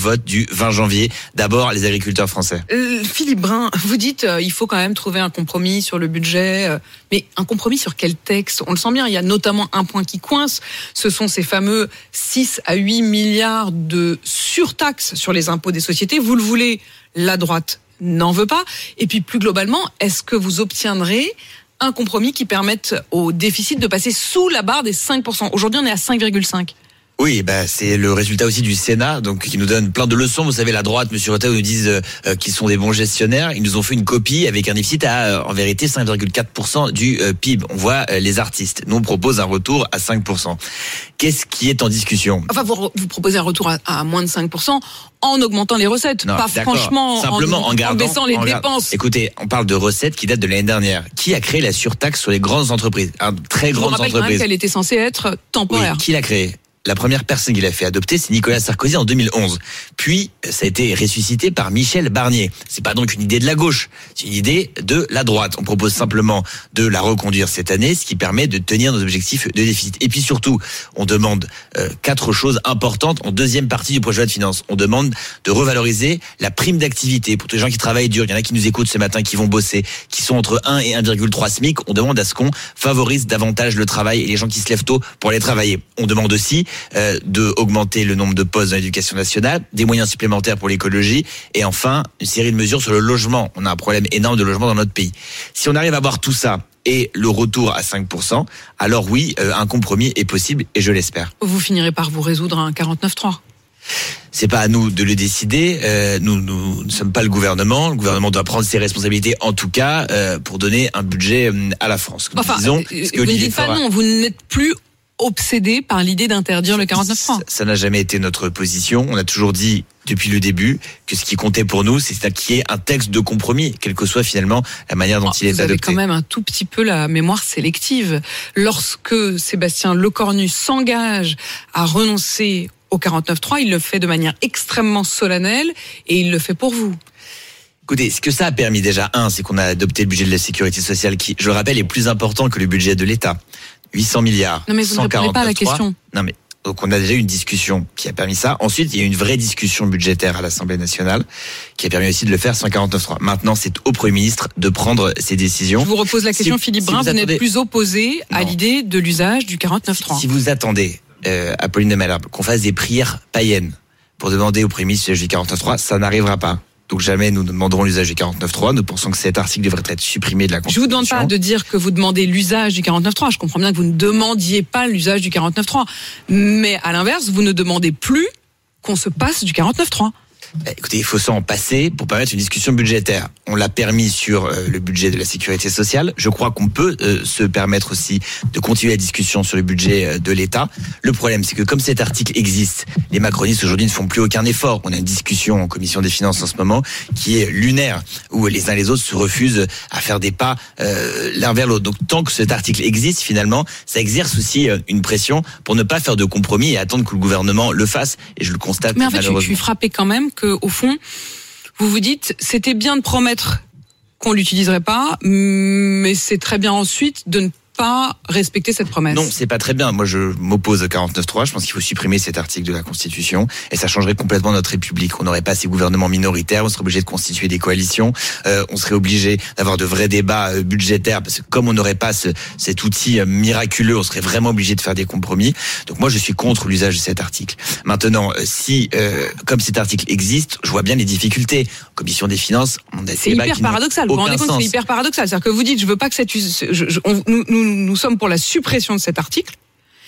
vote du vingt janvier. D'abord, les agriculteurs français. Euh, Philippe Brun, vous dites euh, il faut quand même trouver un compromis sur le budget, euh, mais un compromis sur quel texte? On le sent bien, il y a notamment un point qui coince, ce sont ces fameux six à huit milliards de surtaxes sur les impôts des sociétés. Vous le voulez, la droite n'en veut pas. Et puis plus globalement, est-ce que vous obtiendrez un compromis qui permette au déficit de passer sous la barre des cinq pour cent? Aujourd'hui, on est à cinq virgule cinq. Oui, bah, c'est le résultat aussi du Sénat, donc qui nous donne plein de leçons. Vous savez, la droite, Monsieur Retailleau, nous disent euh, qu'ils sont des bons gestionnaires. Ils nous ont fait une copie avec un déficit à, euh, en vérité, cinq virgule quatre pour cent du euh, P I B. On voit euh, les artistes. Nous, on propose un retour à cinq pour cent. Qu'est-ce qui est en discussion? Enfin, vous, vous proposez un retour à, à moins de cinq pour cent en augmentant les recettes, non, pas franchement simplement en, en, gardant, en baissant les en dépenses. Écoutez, on parle de recettes qui datent de l'année dernière. Qui a créé la surtaxe sur les grandes entreprises? Un très grandes entreprises. Je vous rappelle quand même qu'elle était censée être temporaire. Oui, qui l'a créée? La première personne qui l'a fait adopter, c'est Nicolas Sarkozy en deux mille onze. Puis, ça a été ressuscité par Michel Barnier. C'est pas donc une idée de la gauche, c'est une idée de la droite. On propose simplement de la reconduire cette année, ce qui permet de tenir nos objectifs de déficit. Et puis surtout, on demande euh, quatre choses importantes en deuxième partie du projet de loi de finances. On demande de revaloriser la prime d'activité pour tous les gens qui travaillent dur. Il y en a qui nous écoutent ce matin, qui vont bosser, qui sont entre un et un virgule trois SMIC. On demande à ce qu'on favorise davantage le travail et les gens qui se lèvent tôt pour aller travailler. On demande aussi Euh, de augmenter le nombre de postes dans l'éducation nationale, des moyens supplémentaires pour l'écologie et enfin une série de mesures sur le logement. On a un problème énorme de logement dans notre pays. Si on arrive à avoir tout ça et le retour à cinq pour cent, alors oui, euh, un compromis est possible et je l'espère. Vous finirez par vous résoudre à un quarante-neuf trois. C'est pas à nous de le décider. Euh, nous, nous ne sommes pas le gouvernement. Le gouvernement doit prendre ses responsabilités, en tout cas, euh, pour donner un budget à la France. Nous enfin, disons, euh, vous ne dites pas non, vous n'êtes plus obsédé par l'idée d'interdire le quarante-neuf trois. Ça n'a jamais été notre position. On a toujours dit depuis le début que ce qui comptait pour nous, c'est qu'il y ait un texte de compromis, quelle que soit finalement la manière dont oh, il est vous adopté. Vous avez quand même un tout petit peu la mémoire sélective. Lorsque Sébastien Lecornu s'engage à renoncer au quarante-neuf trois, il le fait de manière extrêmement solennelle et il le fait pour vous. Écoutez, ce que ça a permis déjà, un, c'est qu'on a adopté le budget de la sécurité sociale qui, je le rappelle, est plus important que le budget de l'État. huit cents milliards. Non mais vous ne répondez pas à la question. Non mais donc on a déjà eu une discussion qui a permis ça. Ensuite, il y a eu une vraie discussion budgétaire à l'Assemblée nationale qui a permis aussi de le faire sans quarante-neuf trois. Maintenant, c'est au Premier ministre de prendre ses décisions. Je vous repose la question, si, Philippe Brun, si vous, vous n'êtes plus opposé non. à l'idée de l'usage du quarante-neuf trois. Si, si vous attendez, euh, Apolline de Malherbe, qu'on fasse des prières païennes pour demander au Premier ministre l'usage du quarante-neuf trois, ça n'arrivera pas. Donc jamais nous demanderons l'usage du quarante-neuf trois. Nous pensons que cet article devrait être supprimé de la Constitution. Je vous demande pas de dire que vous demandez l'usage du quarante-neuf trois. Je comprends bien que vous ne demandiez pas l'usage du quarante-neuf trois. Mais à l'inverse, vous ne demandez plus qu'on se passe du quarante-neuf trois. Écoutez, il faut s'en passer pour permettre une discussion budgétaire. On l'a permis sur euh, le budget de la sécurité sociale. Je crois qu'on peut euh, se permettre aussi de continuer la discussion sur le budget euh, de l'État. Le problème, c'est que comme cet article existe, les macronistes aujourd'hui ne font plus aucun effort. On a une discussion en commission des finances en ce moment qui est lunaire, où les uns et les autres se refusent à faire des pas euh, l'un vers l'autre. Donc tant que cet article existe, finalement, ça exerce aussi euh, une pression pour ne pas faire de compromis et attendre que le gouvernement le fasse. Et je le constate. Mais en fait, malheureusement. je suis frappé quand même que au fond, vous vous dites, c'était bien de promettre qu'on l'utiliserait pas, mais c'est très bien ensuite de ne pas respecter cette promesse. Non, c'est pas très bien. Moi, je m'oppose au quarante-neuf trois. Je pense qu'il faut supprimer cet article de la Constitution et ça changerait complètement notre République. On n'aurait pas ces gouvernements minoritaires. On serait obligé de constituer des coalitions. Euh, on serait obligé d'avoir de vrais débats euh, budgétaires parce que comme on n'aurait pas ce, cet outil euh, miraculeux, on serait vraiment obligé de faire des compromis. Donc moi, je suis contre l'usage de cet article. Maintenant, euh, si euh, comme cet article existe, je vois bien les difficultés. En commission des finances, on a c'est hyper paradoxal. Vous vous rendez compte, c'est hyper paradoxal. C'est-à-dire que vous dites, je veux pas que cette, je, je, on, nous, nous Nous sommes pour la suppression de cet article.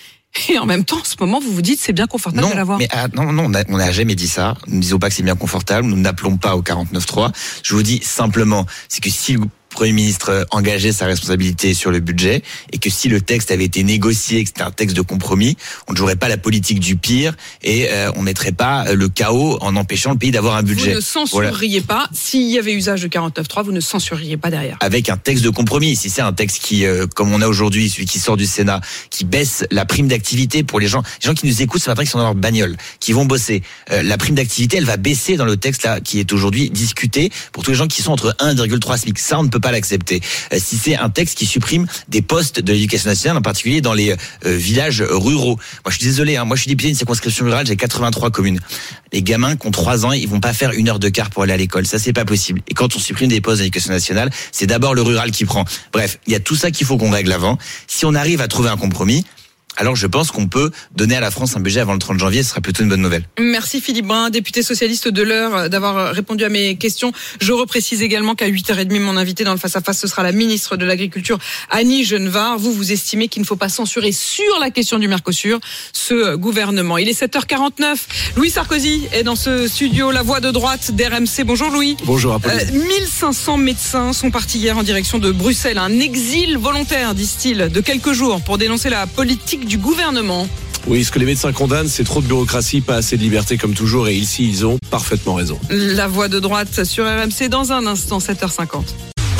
Et en même temps, en ce moment, vous vous dites c'est bien confortable non, de l'avoir. Mais ah, non, non, on n'a jamais dit ça. Nous ne disons pas que c'est bien confortable. Nous n'appelons pas au quarante-neuf trois. Je vous dis simplement, c'est que si le Premier ministre engageait sa responsabilité sur le budget et que si le texte avait été négocié, que c'était un texte de compromis, on ne jouerait pas la politique du pire et euh, on mettrait pas le chaos en empêchant le pays d'avoir un budget. Vous ne censuriez voilà. pas. S'il y avait usage de quarante-neuf trois, vous ne censuriez pas derrière. Avec un texte de compromis. Si c'est un texte qui, euh, comme on a aujourd'hui, celui qui sort du Sénat, qui baisse la prime d'activité pour les gens, les gens qui nous écoutent ce matin, qui sont dans leur bagnole, qui vont bosser, euh, la prime d'activité, elle va baisser dans le texte là qui est aujourd'hui discuté pour tous les gens qui sont entre un virgule trois SMIC. Ça, on ne peut peut pas l'accepter. Euh, si c'est un texte qui supprime des postes de l'éducation nationale, en particulier dans les euh, villages ruraux. Moi, je suis désolé, hein, moi je suis député d'une circonscription rurale, j'ai quatre-vingt-trois communes. Les gamins qui ont trois ans, ils vont pas faire une heure de quart pour aller à l'école. Ça, c'est pas possible. Et quand on supprime des postes de l'éducation nationale, c'est d'abord le rural qui prend. Bref, il y a tout ça qu'il faut qu'on règle avant. Si on arrive à trouver un compromis, alors je pense qu'on peut donner à la France un budget avant le trente janvier, ce sera plutôt une bonne nouvelle. Merci Philippe Brun, député socialiste de l'Eure, d'avoir répondu à mes questions. Je reprécise également qu'à huit heures trente, mon invité dans le face-à-face, ce sera la ministre de l'Agriculture, Annie Genevard. Vous, vous estimez qu'il ne faut pas censurer sur la question du Mercosur ce gouvernement. Il est sept heures quarante-neuf. Louis Sarkozy est dans ce studio, la voix de droite d'R M C. Bonjour Louis. Bonjour Apolline. Euh, mille cinq cents médecins sont partis hier en direction de Bruxelles. Un exil volontaire, disent-ils, de quelques jours pour dénoncer la politique du gouvernement. Oui, ce que les médecins condamnent, c'est trop de bureaucratie, pas assez de liberté comme toujours, et ici, ils ont parfaitement raison. La voix de droite sur R M C dans un instant, sept heures cinquante.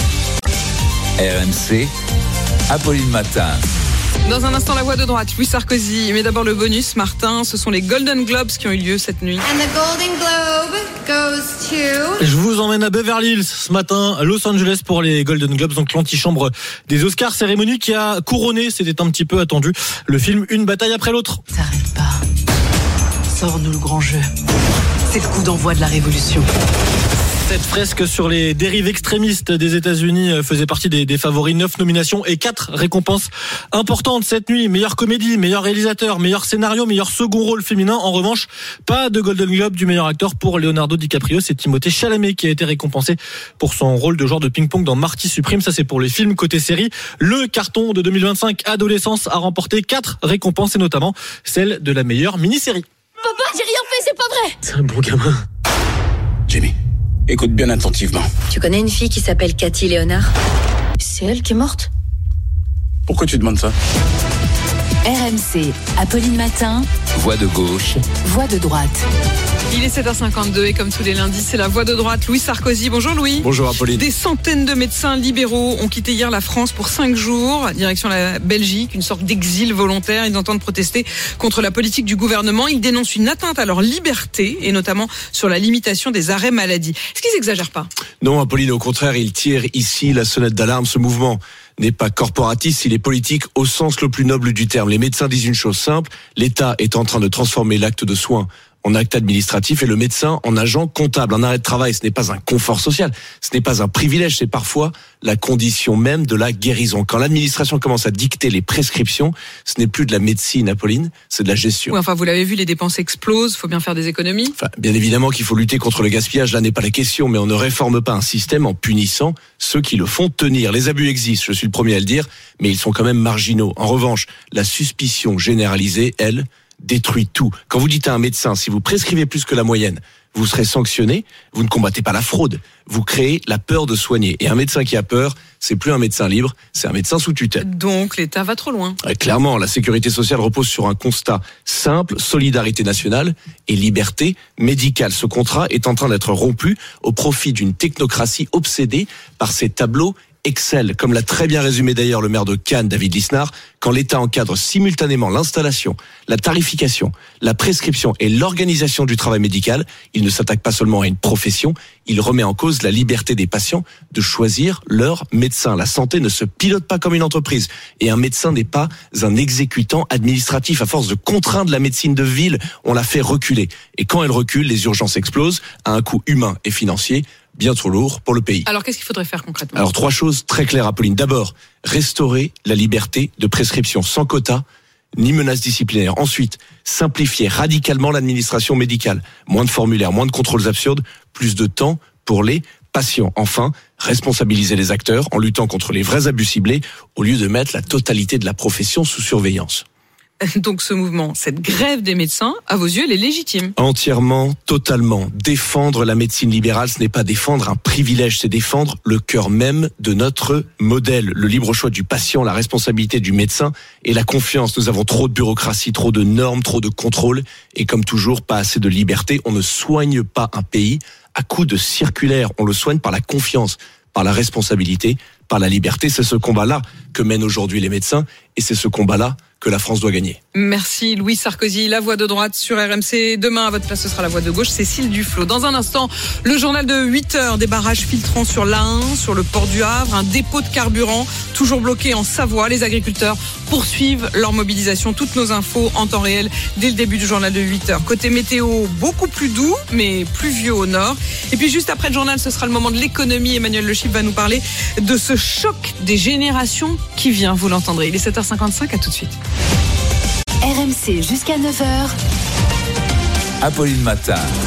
R M C, Apolline Matin. Dans un instant, la voix de droite, Louis Sarkozy. Mais d'abord le bonus, Martin, ce sont les Golden Globes qui ont eu lieu cette nuit. And the Golden Globe goes to... Je vous emmène à Beverly Hills ce matin, à Los Angeles pour les Golden Globes, donc l'antichambre des Oscars, cérémonie qui a couronné, c'était un petit peu attendu, le film Une bataille après l'autre. T'arrêtes pas. Sors-nous le grand jeu. C'est le coup d'envoi de la révolution. Cette fresque sur les dérives extrémistes des États-Unis faisait partie des, des favoris. Neuf nominations et quatre récompenses importantes cette nuit. Meilleure comédie, meilleur réalisateur, meilleur scénario, meilleur second rôle féminin. En revanche, pas de Golden Globe du meilleur acteur pour Leonardo DiCaprio. C'est Timothée Chalamet qui a été récompensé pour son rôle de joueur de ping-pong dans Marty Supreme. Ça, c'est pour les films. Côté série, le carton de deux mille vingt-cinq, Adolescence, a remporté quatre récompenses et notamment celle de la meilleure mini-série. Papa, j'ai rien fait, c'est pas vrai. C'est un bon gamin. Jamie, écoute bien attentivement. Tu connais une fille qui s'appelle Cathy Léonard? C'est elle qui est morte? Pourquoi tu demandes ça? R M C, Apolline Matin. Voix de gauche. Voix de droite. Il est sept heures cinquante-deux et comme tous les lundis, c'est la voix de droite, Louis Sarkozy. Bonjour Louis. Bonjour Apolline. Des centaines de médecins libéraux ont quitté hier la France pour cinq jours, direction la Belgique, une sorte d'exil volontaire. Ils entendent protester contre la politique du gouvernement. Ils dénoncent une atteinte à leur liberté et notamment sur la limitation des arrêts maladie. Est-ce qu'ils exagèrent pas? Non Apolline, au contraire, ils tirent ici la sonnette d'alarme. Ce mouvement n'est pas corporatiste, il est politique au sens le plus noble du terme. Les médecins disent une chose simple, l'État est en train de transformer l'acte de soin en acte administratif et le médecin en agent comptable. Un arrêt de travail, ce n'est pas un confort social, ce n'est pas un privilège, c'est parfois la condition même de la guérison. Quand l'administration commence à dicter les prescriptions, ce n'est plus de la médecine, Apolline, c'est de la gestion. Oui, enfin, vous l'avez vu, les dépenses explosent, il faut bien faire des économies. Enfin, bien évidemment qu'il faut lutter contre le gaspillage, là n'est pas la question, mais on ne réforme pas un système en punissant ceux qui le font tenir. Les abus existent, je suis le premier à le dire, mais ils sont quand même marginaux. En revanche, la suspicion généralisée, elle, détruit tout. Quand vous dites à un médecin, si vous prescrivez plus que la moyenne, vous serez sanctionné, vous ne combattez pas la fraude, vous créez la peur de soigner. Et un médecin qui a peur, c'est plus un médecin libre, c'est un médecin sous tutelle. Donc l'État va trop loin. Clairement, la sécurité sociale repose sur un constat simple, solidarité nationale et liberté médicale. Ce contrat est en train d'être rompu au profit d'une technocratie obsédée par ces tableaux Excel, comme l'a très bien résumé d'ailleurs le maire de Cannes, David Lisnard, quand l'État encadre simultanément l'installation, la tarification, la prescription et l'organisation du travail médical, il ne s'attaque pas seulement à une profession, il remet en cause la liberté des patients de choisir leur médecin. La santé ne se pilote pas comme une entreprise et un médecin n'est pas un exécutant administratif. À force de contraindre la médecine de ville, on la fait reculer. Et quand elle recule, les urgences explosent à un coût humain et financier bien trop lourd pour le pays. Alors qu'est-ce qu'il faudrait faire concrètement? Alors trois choses très claires, Apolline. D'abord, restaurer la liberté de prescription sans quota ni menaces disciplinaires. Ensuite, simplifier radicalement l'administration médicale. Moins de formulaires, moins de contrôles absurdes, plus de temps pour les patients. Enfin, responsabiliser les acteurs en luttant contre les vrais abus ciblés au lieu de mettre la totalité de la profession sous surveillance. Donc ce mouvement, cette grève des médecins, à vos yeux, elle est légitime? Entièrement, totalement. Défendre la médecine libérale, ce n'est pas défendre un privilège, c'est défendre le cœur même de notre modèle. Le libre choix du patient, la responsabilité du médecin et la confiance. Nous avons trop de bureaucratie, trop de normes, trop de contrôle et comme toujours, pas assez de liberté. On ne soigne pas un pays à coup de circulaire. On le soigne par la confiance, par la responsabilité, par la liberté. C'est ce combat-là que mènent aujourd'hui les médecins et c'est ce combat-là que la France doit gagner. Merci Louis Sarkozy, la voix de droite sur R M C. Demain, à votre place, ce sera la voix de gauche, Cécile Duflot. Dans un instant, le journal de huit heures, des barrages filtrants sur l'A un, sur le port du Havre, un dépôt de carburant toujours bloqué en Savoie. Les agriculteurs poursuivent leur mobilisation. Toutes nos infos en temps réel dès le début du journal de huit heures. Côté météo, beaucoup plus doux, mais pluvieux au nord. Et puis juste après le journal, ce sera le moment de l'économie. Emmanuel Le Chip va nous parler de ce choc des générations qui vient, vous l'entendrez. Il est sept heures cinquante-cinq, à tout de suite. R M C jusqu'à neuf heures. Apolline Matin.